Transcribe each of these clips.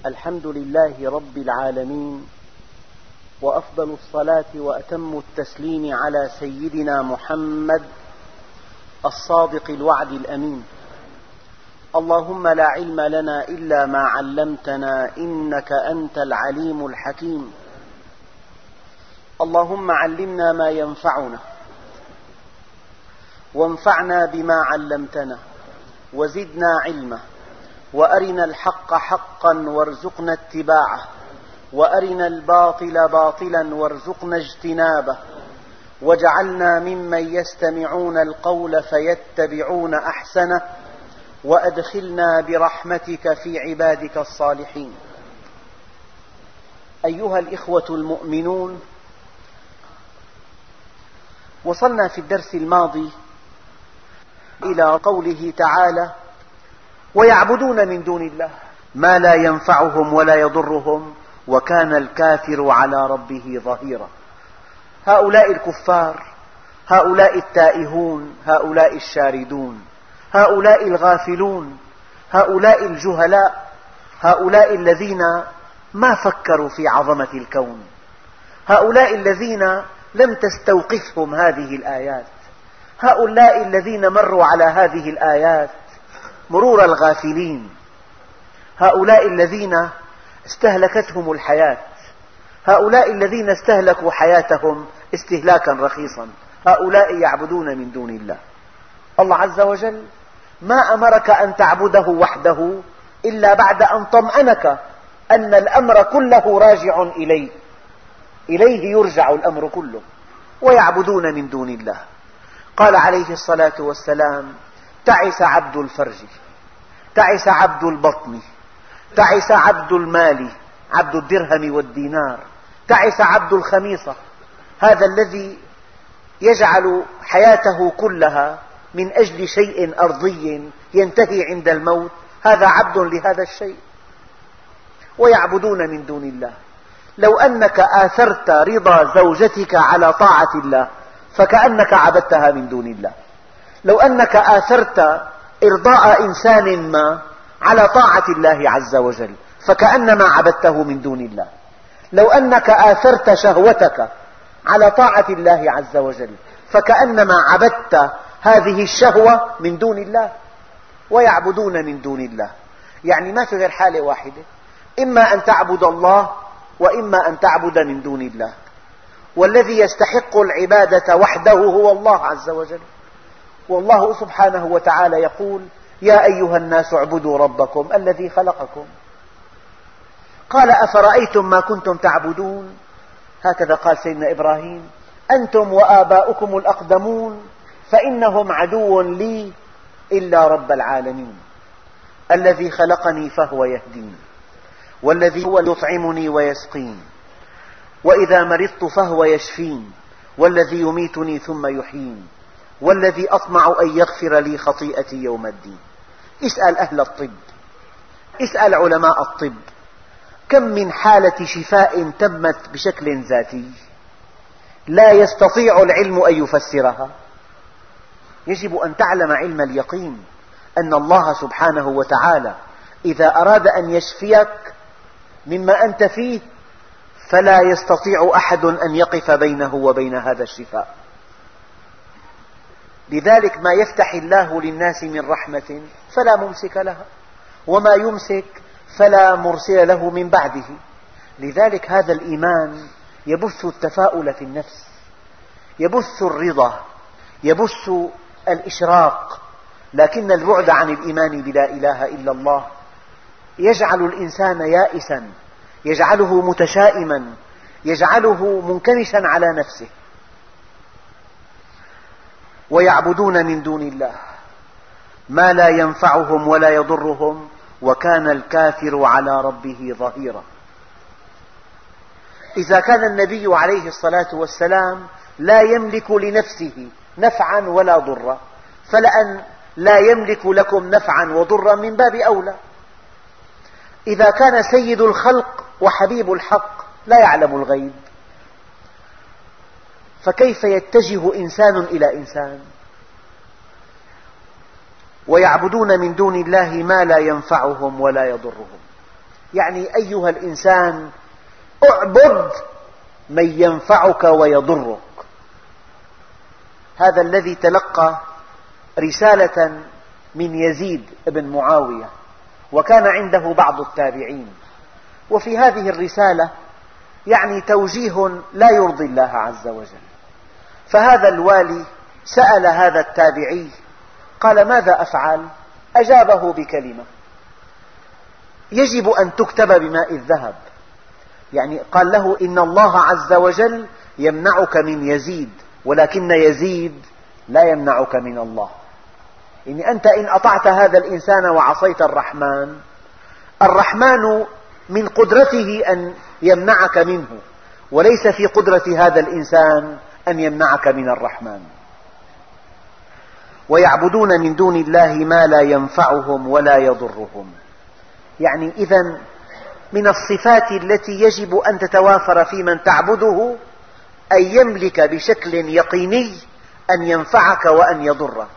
الحمد لله رب العالمين، وأفضل الصلاة وأتم التسليم على سيدنا محمد الصادق الوعد الأمين. اللهم لا علم لنا إلا ما علمتنا إنك أنت العليم الحكيم. اللهم علمنا ما ينفعنا وانفعنا بما علمتنا وزدنا علما، وأرنا الحق حقا وارزقنا اتباعه، وأرنا الباطل باطلا وارزقنا اجتنابه، واجعلنا ممن يستمعون القول فيتبعون أحسنه، وأدخلنا برحمتك في عبادك الصالحين. أيها الإخوة المؤمنون، وصلنا في الدرس الماضي إلى قوله تعالى: ويعبدون من دون الله ما لا ينفعهم ولا يضرهم وكان الكافر على ربه ظهيرا. هؤلاء الكفار، هؤلاء التائهون، هؤلاء الشاردون، هؤلاء الغافلون، هؤلاء الجهلاء، هؤلاء الذين ما فكروا في عظمة الكون، هؤلاء الذين لم تستوقفهم هذه الآيات، هؤلاء الذين مروا على هذه الآيات مرور الغافلين، هؤلاء الذين استهلكتهم الحياة، هؤلاء الذين استهلكوا حياتهم استهلاكا رخيصا، هؤلاء يعبدون من دون الله. الله عز وجل ما أمرك أن تعبده وحده إلا بعد أن طمأنك أن الأمر كله راجع إليه، إليه يرجع الأمر كله. ويعبدون من دون الله. قال عليه الصلاة والسلام: تعس عبد الفرج، تعس عبد البطن، تعس عبد المال، عبد الدرهم والدينار، تعس عبد الخميصة. هذا الذي يجعل حياته كلها من أجل شيء أرضي ينتهي عند الموت، هذا عبد لهذا الشيء. ويعبدون من دون الله. لو أنك آثرت رضا زوجتك على طاعة الله فكأنك عبدتها من دون الله. لو أنك آثرت إرضاء إنسان ما على طاعة الله عز وجل فكأنما عبدته من دون الله. لو أنك آثرت شهوتك على طاعة الله عز وجل فكأنما عبدت هذه الشهوة من دون الله. ويعبدون من دون الله، يعني ما في غير حالة واحدة: إما أن تعبد الله وإما أن تعبد من دون الله. والذي يستحق العبادة وحده هو الله عز وجل. والله سبحانه وتعالى يقول: يا أيها الناس اعبدوا ربكم الذي خلقكم. قال: أفرأيتم ما كنتم تعبدون. هكذا قال سيدنا إبراهيم: أنتم وآباؤكم الأقدمون فإنهم عدو لي إلا رب العالمين الذي خلقني فهو يهدين، والذي هو يطعمني ويسقين، وإذا مرضت فهو يشفين، والذي يميتني ثم يحيين، والذي أطمع أن يغفر لي خطيئتي يوم الدين. اسأل أهل الطب، اسأل علماء الطب، كم من حالة شفاء تمت بشكل ذاتي لا يستطيع العلم أن يفسرها. يجب أن تعلم علم اليقين أن الله سبحانه وتعالى إذا أراد أن يشفيك مما أنت فيه فلا يستطيع أحد أن يقف بينه وبين هذا الشفاء. لذلك ما يفتح الله للناس من رحمة فلا ممسك لها، وما يمسك فلا مرسل له من بعده. لذلك هذا الإيمان يبث التفاؤل في النفس، يبث الرضا، يبث الإشراق. لكن البعد عن الإيمان بلا إله إلا الله يجعل الإنسان يائسا، يجعله متشائما، يجعله منكمشا على نفسه. ويعبدون من دون الله ما لا ينفعهم ولا يضرهم وكان الكافر على ربه ظهيرا. إذا كان النبي عليه الصلاة والسلام لا يملك لنفسه نفعا ولا ضرا، فلأن لا يملك لكم نفعا وضرا من باب أولى. إذا كان سيد الخلق وحبيب الحق لا يعلم الغيب، فكيف يتجه إنسان إلى إنسان؟ ويعبدون من دون الله ما لا ينفعهم ولا يضرهم. يعني أيها الإنسان اعبد من ينفعك ويضرك. هذا الذي تلقى رسالة من يزيد بن معاوية، وكان عنده بعض التابعين، وفي هذه الرسالة يعني توجيه لا يرضي الله عز وجل. فهذا الوالي سأل هذا التابعي قال: ماذا أفعل؟ أجابه بكلمة: يجب أن تكتب بماء الذهب. يعني قال له: إن الله عز وجل يمنعك من يزيد، ولكن يزيد لا يمنعك من الله. يعني أنت إن أطعت هذا الإنسان وعصيت الرحمن، الرحمن من قدرته أن يمنعك منه، وليس في قدرة هذا الإنسان أن يمنعك من الرحمن. ويعبدون من دون الله ما لا ينفعهم ولا يضرهم. يعني إذن من الصفات التي يجب أن تتوافر في من تعبده أن يملك بشكل يقيني أن ينفعك وأن يضرك.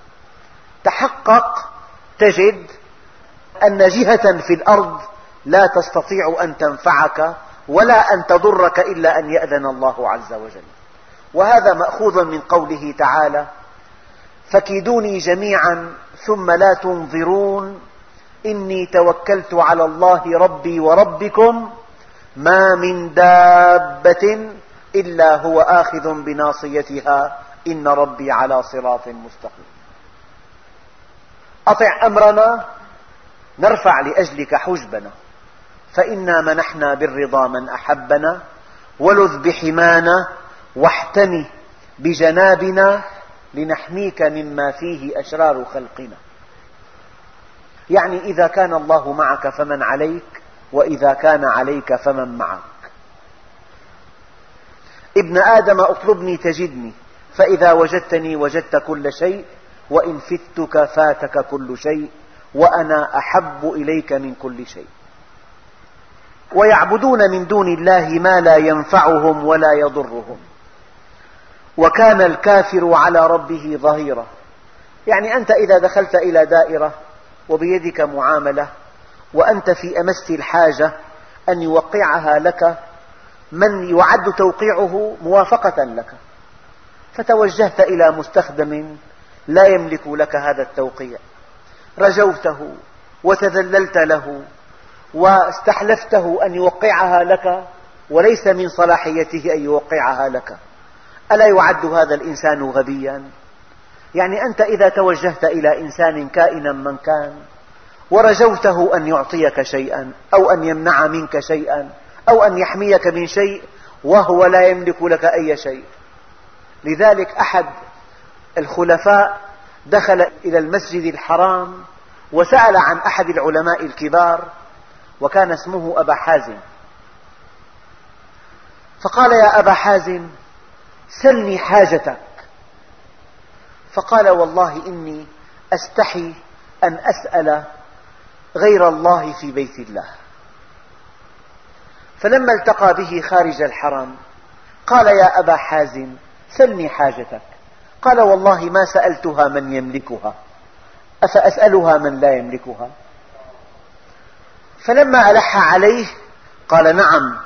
تحقق تجد أن جهة في الأرض لا تستطيع أن تنفعك ولا أن تضرك إلا أن يأذن الله عز وجل. وهذا مأخوذ من قوله تعالى: فكيدوني جميعا ثم لا تنظرون إني توكلت على الله ربي وربكم ما من دابة إلا هو آخذ بناصيتها إن ربي على صراط مستقيم. أطع أمرنا نرفع لأجلك حجبنا، فإنا منحنا بالرضا من أحبنا، ولذ بحمانا واحتمي بجنابنا لنحميك مما فيه أشرار خلقنا. يعني إذا كان الله معك فمن عليك، وإذا كان عليك فمن معك. ابن آدم اطلبني تجدني، فإذا وجدتني وجدت كل شيء، وإن فتك فاتك كل شيء، وأنا أحب إليك من كل شيء. ويعبدون من دون الله ما لا ينفعهم ولا يضرهم، وكان الكافر على ربه ظهيرا. يعني أنت إذا دخلت إلى دائرة وبيدك معاملة وأنت في أمس الحاجة أن يوقعها لك من يعد توقيعه موافقة لك، فتوجهت إلى مستخدم لا يملك لك هذا التوقيع، رجوته وتذللت له واستحلفته أن يوقعها لك وليس من صلاحيته أن يوقعها لك، ألا يعد هذا الإنسان غبيا؟ يعني أنت إذا توجهت إلى إنسان كائنا من كان ورجوته أن يعطيك شيئا أو أن يمنع منك شيئا أو أن يحميك من شيء وهو لا يملك لك أي شيء. لذلك أحد الخلفاء دخل إلى المسجد الحرام وسأل عن أحد العلماء الكبار، وكان اسمه أبا حازم، فقال: يا أبا حازم سلني حاجتك. فقال: والله إني أستحي أن أسأل غير الله في بيت الله. فلما التقى به خارج الحرم قال: يا أبا حازم سلني حاجتك. قال: والله ما سألتها من يملكها، أفأسألها من لا يملكها؟ فلما ألح عليه قال: نعم،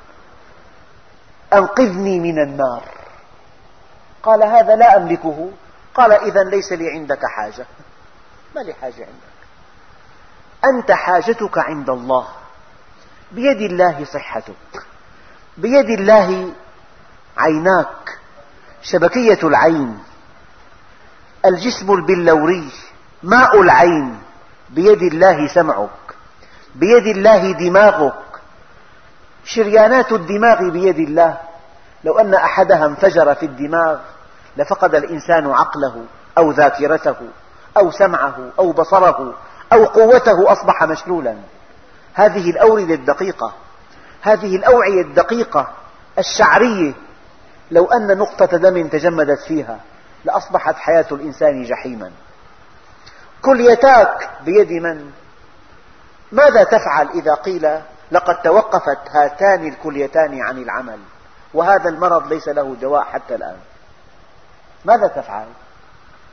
أنقذني من النار. قال: هذا لا أملكه. قال: إذن ليس لي عندك حاجة، ما لي حاجة عندك، أنت حاجتك عند الله. بيد الله صحتك، بيد الله عيناك، شبكية العين، الجسم البلوري، ماء العين، بيد الله سمعك، بيد الله دماغك، شريانات الدماغ بيد الله. لو أن أحدها انفجر في الدماغ لفقد الإنسان عقله أو ذاكرته أو سمعه أو بصره أو قوته، أصبح مشلولا. هذه الأوردة الدقيقة، هذه الأوعية الدقيقة الشعرية، لو أن نقطة دم تجمدت فيها لأصبحت حياة الإنسان جحيما. كليتاك بيد من؟ ماذا تفعل إذا قيل لقد توقفت هاتان الكليتان عن العمل وهذا المرض ليس له دواء حتى الآن؟ ماذا تفعل؟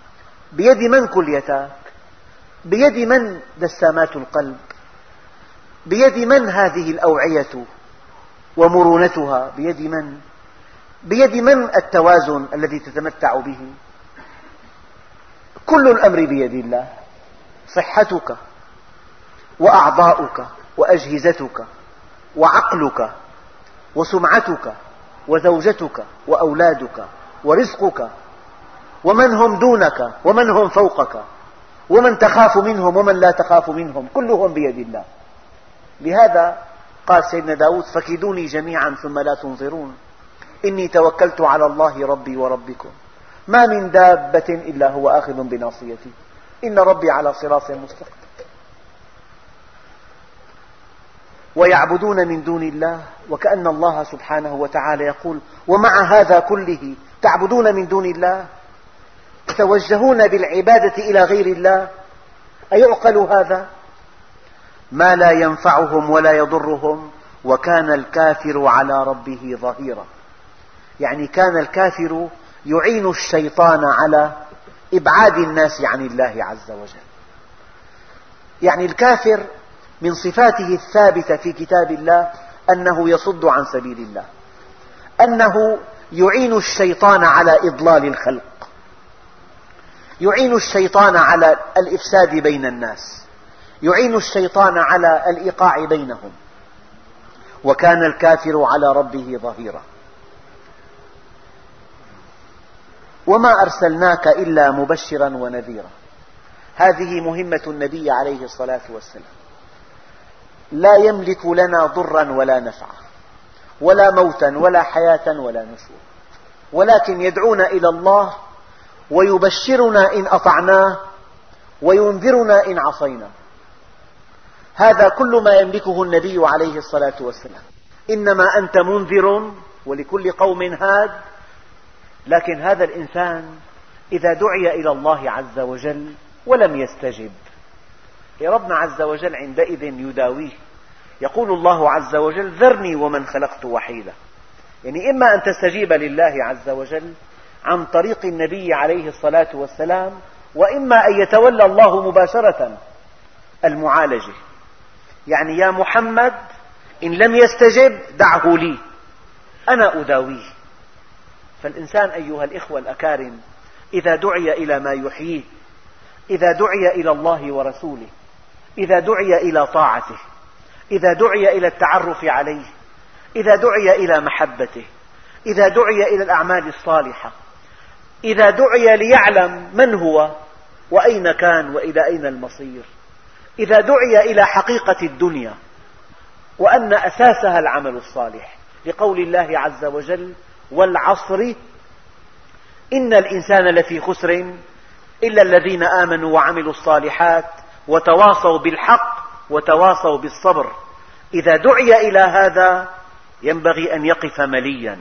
بيد من كليتاك؟ بيد من دسامات القلب؟ بيد من هذه الأوعية ومرونتها؟ بيد من؟ بيد من التوازن الذي تتمتع به؟ كل الأمر بيد الله. صحتك وأعضاؤك وأجهزتك وعقلك وسمعتك وزوجتك وأولادك ورزقك ومن هم دونك ومن هم فوقك ومن تخاف منهم ومن لا تخاف منهم، كلهم بيد الله. لهذا قال سيدنا داود: فكيدوني جميعا ثم لا تنظرون إني توكلت على الله ربي وربكم ما من دابة إلا هو آخذ بناصيته إن ربي على صراط مستقيم. ويعبدون من دون الله، وكأن الله سبحانه وتعالى يقول: ومع هذا كله تعبدون من دون الله، تتوجهون بالعبادة إلى غير الله، أيعقل هذا؟ ما لا ينفعهم ولا يضرهم، وكان الكافر على ربه ظهيرا. يعني كان الكافر يعين الشيطان على إبعاد الناس عن الله عز وجل. يعني الكافر من صفاته الثابتة في كتاب الله أنه يصد عن سبيل الله، أنه يعين الشيطان على إضلال الخلق، يعين الشيطان على الإفساد بين الناس، يعين الشيطان على الإيقاع بينهم. وكان الكافر على ربه ظهيرا. وما أرسلناك إلا مبشرا ونذيرا. هذه مهمة النبي عليه الصلاة والسلام. لا يملك لنا ضرا ولا نفعا ولا موتا ولا حياة ولا نشورا، ولكن يدعونا إلى الله ويبشرنا إن أطعناه وينذرنا إن عصينا. هذا كل ما يملكه النبي عليه الصلاة والسلام. إنما أنت منذر ولكل قوم هاد. لكن هذا الإنسان إذا دعي إلى الله عز وجل ولم يستجب، ربنا عز وجل عندئذ يداويه. يقول الله عز وجل: ذرني ومن خلقت وحيدا. يعني إما أن تستجيب لله عز وجل عن طريق النبي عليه الصلاة والسلام، وإما أن يتولى الله مباشرة المعالجة. يعني يا محمد إن لم يستجب دعه لي أنا أداويه. فالإنسان أيها الإخوة الأكارم إذا دعي إلى ما يحييه، إذا دعي إلى الله ورسوله، إذا دعي إلى طاعته، إذا دعي إلى التعرف عليه، إذا دعي إلى محبته، إذا دعي إلى الأعمال الصالحة، إذا دعي ليعلم من هو وأين كان وإلى أين المصير، إذا دعي إلى حقيقة الدنيا وأن أساسها العمل الصالح، لقول الله عز وجل: والعصر إن الإنسان لفي خسر إلا الذين آمنوا وعملوا الصالحات وتواصوا بالحق وتواصوا بالصبر. إذا دعي إلى هذا ينبغي أن يقف مليا،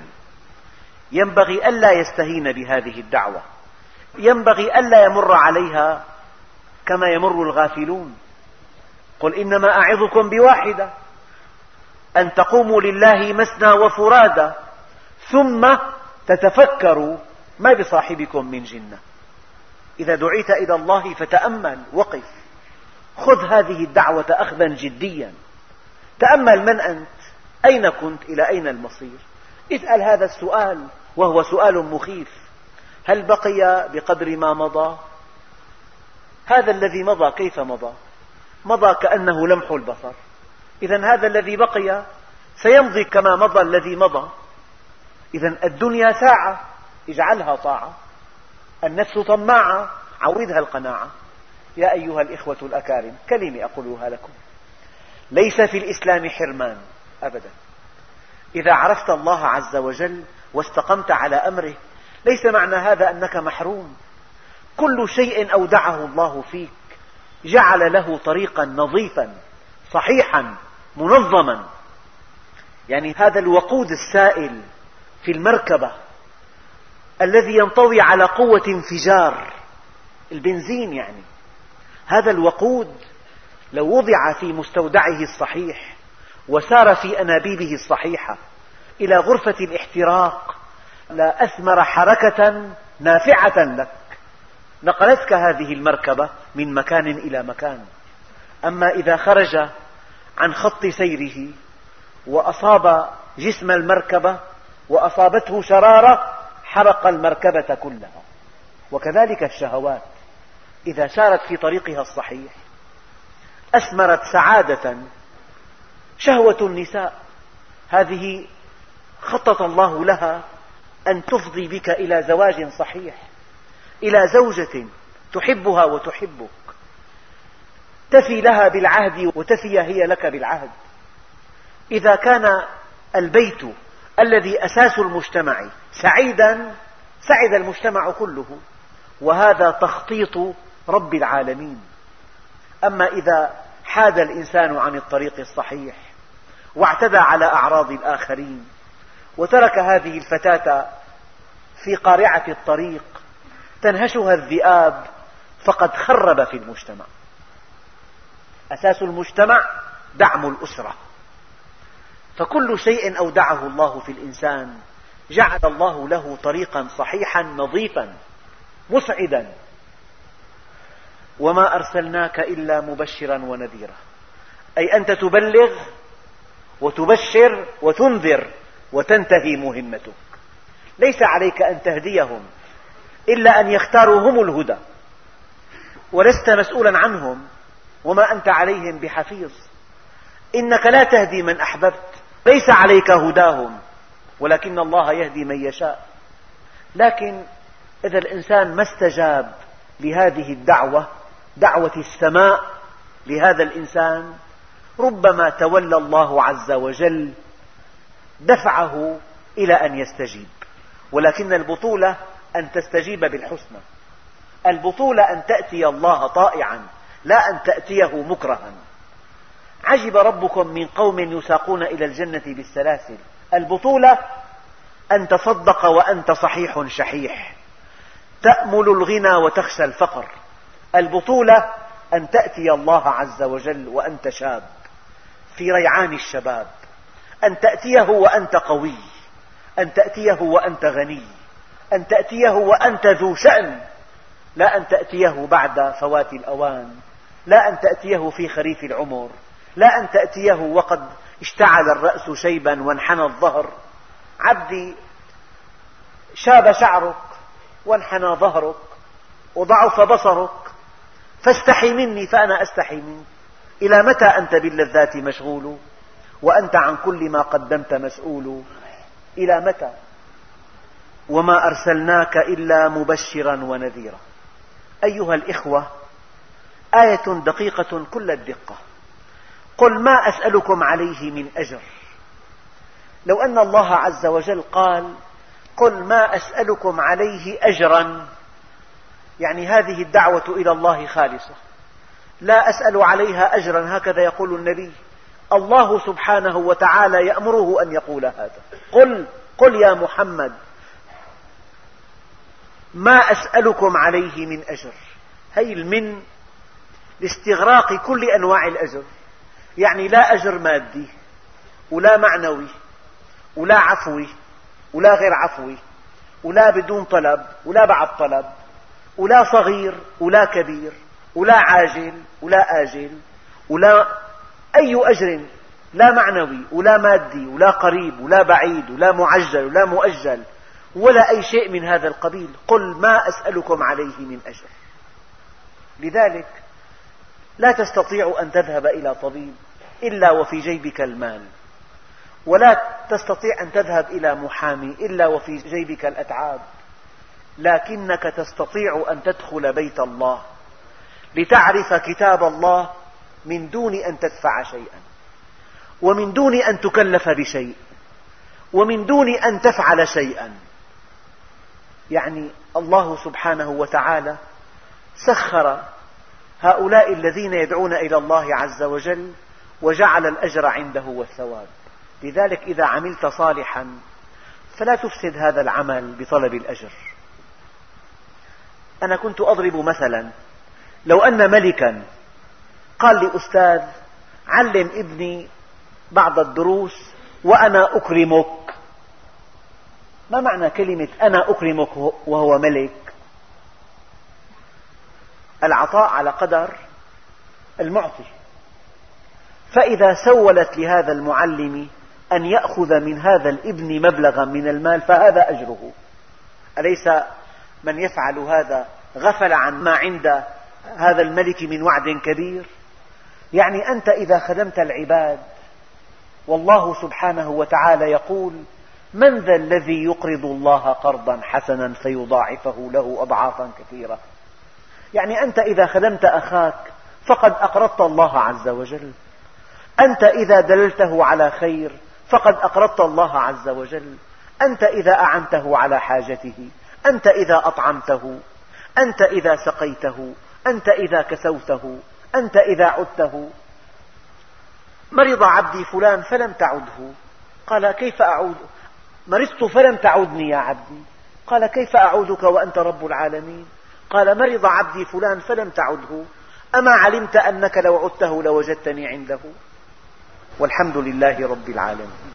ينبغي ألا يستهين بهذه الدعوة، ينبغي ألا يمر عليها كما يمر الغافلون. قل إنما أعظكم بواحدة أن تقوموا لله مثنى وفرادى ثم تتفكروا ما بصاحبكم من جنة. إذا دعيت إلى الله فتأمل، وقف، خذ هذه الدعوة أخذا جديا، تأمل من أنت، أين كنت، إلى أين المصير. اسأل هذا السؤال وهو سؤال مخيف: هل بقي بقدر ما مضى؟ هذا الذي مضى كيف مضى؟ مضى كأنه لمح البصر. إذن هذا الذي بقي سيمضي كما مضى الذي مضى. إذن الدنيا ساعة، اجعلها طاعة. النفس طماعة، عودها القناعة. يا أيها الإخوة الأكارم، كلمة أقولها لكم: ليس في الإسلام حرمان أبدا. إذا عرفت الله عز وجل واستقمت على أمره ليس معنى هذا أنك محروم. كل شيء أودعه الله فيك جعل له طريقا نظيفا صحيحا منظما. يعني هذا الوقود السائل في المركبة الذي ينطوي على قوة انفجار البنزين، يعني هذا الوقود لو وضع في مستودعه الصحيح وسار في أنابيبه الصحيحة إلى غرفة الاحتراق لأثمر حركة نافعة لك، نقلتك هذه المركبة من مكان إلى مكان. أما إذا خرج عن خط سيره وأصاب جسم المركبة وأصابته شرارة حرق المركبة كلها. وكذلك الشهوات إذا سارت في طريقها الصحيح أثمرت سعادة. شهوة النساء هذه خطط الله لها أن تفضي بك إلى زواج صحيح، إلى زوجة تحبها وتحبك، تفي لها بالعهد وتفي هي لك بالعهد. إذا كان البيت الذي أساس المجتمع سعيدا سعد المجتمع كله، وهذا تخطيط رب العالمين. أما إذا حاد الإنسان عن الطريق الصحيح واعتدى على أعراض الآخرين وترك هذه الفتاة في قارعة الطريق تنهشها الذئاب فقد خرب في المجتمع. أساس المجتمع دعم الأسرة، فكل شيء أودعه الله في الإنسان جعل الله له طريقا صحيحا نظيفا مسعدا. وما أرسلناك إلا مبشرا ونذيرا، أي أنت تبلغ وتبشر وتنذر وتنتهي مهمتك. ليس عليك أن تهديهم إلا أن يختاروا هم الهدى، ولست مسؤولا عنهم وما أنت عليهم بحفيظ. إنك لا تهدي من أحببت، ليس عليك هداهم ولكن الله يهدي من يشاء. لكن إذا الإنسان ما استجاب لهذه الدعوة، دعوة السماء لهذا الإنسان، ربما تولى الله عز وجل دفعه إلى أن يستجيب. ولكن البطولة أن تستجيب بالحسنى، البطولة أن تأتي الله طائعا لا أن تأتيه مكرها. عجب ربكم من قوم يساقون إلى الجنة بالسلاسل. البطولة أن تصدق وأنت صحيح شحيح، تأمل الغنى وتخشى الفقر. البطولة أن تأتي الله عز وجل وأنت شاب في ريعان الشباب، أن تأتيه وأنت قوي، أن تأتيه وأنت غني، أن تأتيه وأنت ذو شأن، لا أن تأتيه بعد فوات الأوان، لا أن تأتيه في خريف العمر، لا أن تأتيه وقد اشتعل الرأس شيبا وانحنى الظهر. عبدي شاب شعرك وانحنى ظهرك وضعف بصرك، فاستحي مني فأنا أستحي منك. إلى متى أنت باللذات مشغول وأنت عن كل ما قدمت مسؤول؟ إلى متى؟ وما أرسلناك إلا مبشرا ونذيرا. أيها الإخوة، آية دقيقة كل الدقة. قل ما أسألكم عليه من أجر. لو أن الله عز وجل قال قل ما أسألكم عليه أجرا، يعني هذه الدعوة إلى الله خالصة، لا أسأل عليها أجرا، هكذا يقول النبي. الله سبحانه وتعالى يأمره أن يقول هذا. قل يا محمد ما أسألكم عليه من أجر. هي المن لاستغراق كل أنواع الأجر، يعني لا أجر مادي ولا معنوي ولا عفوي ولا غير عفوي ولا بدون طلب ولا بعد طلب ولا صغير ولا كبير ولا عاجل ولا آجل ولا أي أجر، لا معنوي ولا مادي ولا قريب ولا بعيد ولا معجل ولا مؤجل ولا أي شيء من هذا القبيل. قل ما أسألكم عليه من أجر. لذلك لا تستطيع أن تذهب إلى طبيب إلا وفي جيبك المال، ولا تستطيع أن تذهب إلى محامي إلا وفي جيبك الأتعاب، لكنك تستطيع أن تدخل بيت الله لتعرف كتاب الله من دون أن تدفع شيئا، ومن دون أن تكلف بشيء، ومن دون أن تفعل شيئا. يعني الله سبحانه وتعالى سخر هؤلاء الذين يدعون إلى الله عز وجل وجعل الأجر عنده والثواب. لذلك إذا عملت صالحا فلا تفسد هذا العمل بطلب الأجر. أنا كنت أضرب مثلا، لو أن ملكا قال لأستاذ علم ابني بعض الدروس وأنا أكرمك. ما معنى كلمة أنا أكرمك وهو ملك؟ العطاء على قدر المعطي. فإذا سولت لهذا المعلم أن يأخذ من هذا الابن مبلغا من المال فهذا أجره. أليس من يفعل هذا غفل عن ما عند هذا الملك من وعد كبير؟ يعني أنت إذا خدمت العباد والله سبحانه وتعالى يقول: من ذا الذي يقرض الله قرضا حسنا فيضاعفه له أضعافا كثيرة. يعني أنت إذا خدمت أخاك فقد أقرضت الله عز وجل، أنت إذا دللته على خير فقد أقرضت الله عز وجل، أنت إذا أعنته على حاجته، أنت إذا أطعمته، أنت إذا سقيته، أنت إذا كسوته، أنت إذا عدته. مرض عبدي فلان فلم تعده، قال: كيف أعود؟ مرضت فلم تعدني يا عبدي، قال: كيف أعودك وأنت رب العالمين؟ قال: مرض عبدي فلان فلم تعده، أما علمت أنك لو عدته لوجدتني عنده؟ والحمد لله رب العالمين.